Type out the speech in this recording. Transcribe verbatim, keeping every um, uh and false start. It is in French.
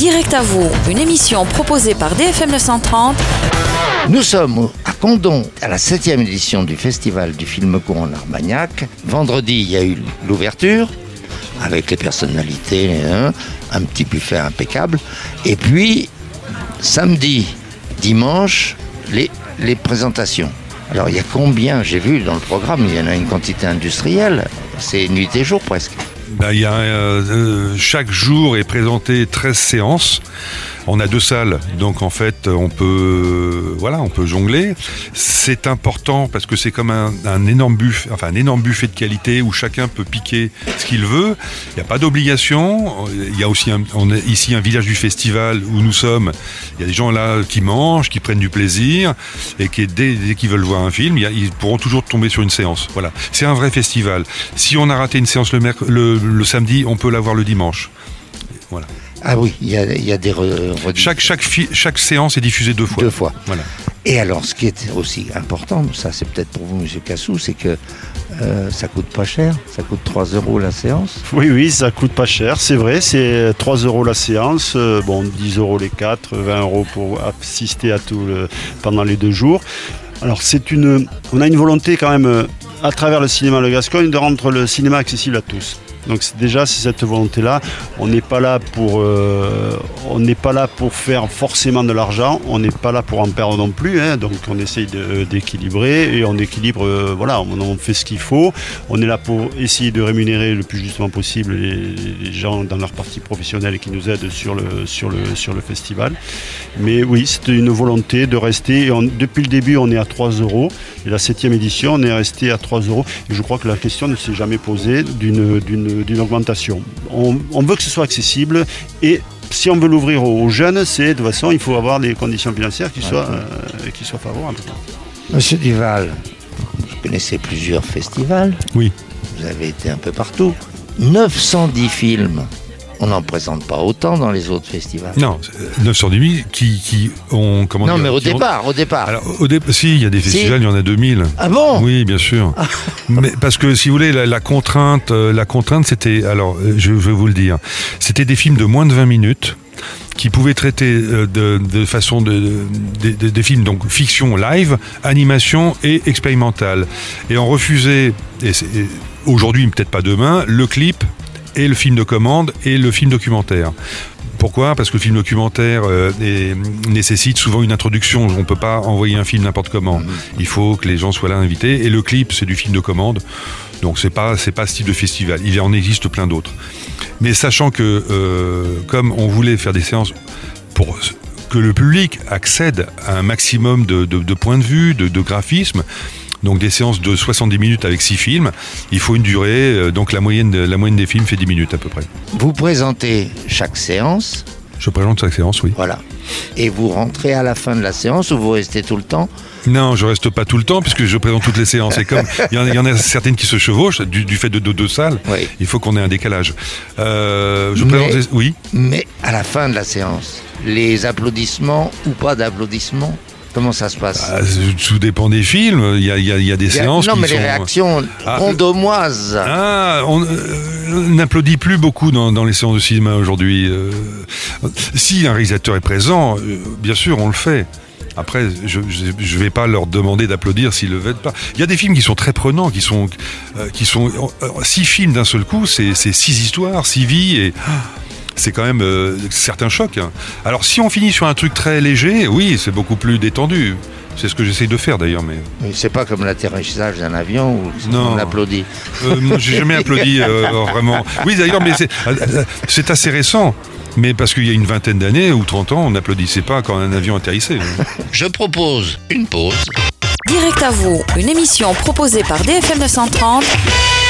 Direct à vous, une émission proposée par D F M neuf cent trente. Nous sommes à Condom, à la septième édition du Festival du film court en Armagnac. Vendredi, il y a eu l'ouverture, avec les personnalités, hein, un petit buffet impeccable. Et puis, samedi, dimanche, les, les présentations. Alors, il y a combien? J'ai vu dans le programme, il y en a une quantité industrielle. C'est nuit et jour presque. Ben, il y a, euh, chaque jour est présenté treize séances. On a deux salles, donc en fait on peut, voilà, on peut jongler. C'est important parce que c'est comme un, un énorme buffet, enfin un énorme buffet de qualité où chacun peut piquer ce qu'il veut. Il n'y a pas d'obligation. Il y a aussi un, on est ici un village du festival où nous sommes. Il y a des gens là qui mangent, qui prennent du plaisir et qui dès, dès qu'ils veulent voir un film, il y a, ils pourront toujours tomber sur une séance. Voilà, c'est un vrai festival. Si on a raté une séance le, merc- le, le samedi, on peut la voir le dimanche. Voilà. Ah oui, il y a, il y a des re- chaque, chaque, fi- chaque séance est diffusée deux fois. Deux fois. Voilà. Et alors, ce qui est aussi important, ça c'est peut-être pour vous, monsieur Cassou, c'est que euh, ça coûte pas cher. Ça coûte trois euros la séance. Oui, oui, ça coûte pas cher, c'est vrai. C'est trois euros la séance, euh, bon, dix euros les quatre, vingt euros pour assister à tout le, pendant les deux jours. Alors, c'est une, on a une volonté quand même, à travers le cinéma Le Gascogne, de rendre le cinéma accessible à tous. Donc c'est, déjà c'est cette volonté-là. On n'est pas là pour, euh, on n'est pas là pour faire forcément de l'argent. On n'est pas là pour en perdre non plus. Hein. Donc on essaye de, d'équilibrer et on équilibre. Euh, voilà, on, on fait ce qu'il faut. On est là pour essayer de rémunérer le plus justement possible les, les gens dans leur partie professionnelle qui nous aident sur le sur le sur le festival. Mais oui, c'est une volonté de rester. Et on, depuis le début, on est à trois euros. Et la septième édition, on est resté à trois euros. Et je crois que la question ne s'est jamais posée d'une d'une d'une augmentation. On, on veut que ce soit accessible et si on veut l'ouvrir aux, aux jeunes, c'est de toute façon, il faut avoir des conditions financières qui soient, euh, qui soient favorables. Monsieur Duval, vous connaissez plusieurs festivals. Oui. Vous avez été un peu partout. neuf cent dix films. On n'en présente pas autant dans les autres festivals. Non, neuf cent dix mille qui, qui ont... Comment non, dire, mais au qui départ, ont... au départ. Alors, au dé... Si, il y a des festivals, si. Il y en a deux mille. Ah bon? Oui, bien sûr. Ah. Mais parce que, si vous voulez, la, la contrainte, la contrainte, c'était... Alors, je vais vous le dire. C'était des films de moins de vingt minutes qui pouvaient traiter de, de façon de, de, de, de, des films, donc fiction live, animation et expérimentale. Et on refusait, et, c'est, et aujourd'hui, peut-être pas demain, le clip et le film de commande et le film documentaire. Pourquoi ? Parce que le film documentaire euh, est, nécessite souvent une introduction. On ne peut pas envoyer un film n'importe comment. Il faut que les gens soient là invités. Et le clip, c'est du film de commande. Donc c'est pas, c'est pas ce type de festival. Il en existe plein d'autres. Mais sachant que, euh, comme on voulait faire des séances pour que le public accède à un maximum de, de, de points de vue, de, de graphisme, donc des séances de soixante-dix minutes avec six films, il faut une durée, donc la moyenne, la moyenne des films fait dix minutes à peu près. Vous présentez chaque séance. Je présente chaque séance, oui. Voilà. Et vous rentrez à la fin de la séance ou vous restez tout le temps ? Non, je reste pas tout le temps puisque je présente toutes les séances. Et comme il y, y en a certaines qui se chevauchent du, du fait de deux, deux salles, oui. Il faut qu'on ait un décalage. Euh, je mais, présente les... Oui. Mais à la fin de la séance, les applaudissements ou pas d'applaudissements ? Comment ça se passe ? Ah, tout dépend des films. Il y a, il y a, il y a des il y a, séances non, qui mais sont... les réactions ah, condomoises. Ah, on euh, n'applaudit plus beaucoup dans, dans les séances de cinéma aujourd'hui. Euh, si un réalisateur est présent, euh, bien sûr, on le fait. Après, je ne vais pas leur demander d'applaudir s'ils ne le veulent pas. Il y a des films qui sont très prenants, qui sont, euh, qui sont euh, six films d'un seul coup, c'est, c'est six histoires, six vies et... C'est quand même euh, certains chocs. Hein. Alors si on finit sur un truc très léger, oui, c'est beaucoup plus détendu. C'est ce que j'essaye de faire d'ailleurs. Mais, mais c'est pas comme l'atterrissage d'un avion où non. On applaudit. Euh, moi, j'ai jamais applaudi euh, vraiment. Oui d'ailleurs, mais c'est, euh, c'est assez récent. Mais parce qu'il y a une vingtaine d'années ou trente ans, on n'applaudissait pas quand un avion atterrissait. Je propose une pause. Direct à vous, une émission proposée par D F M neuf cent trente.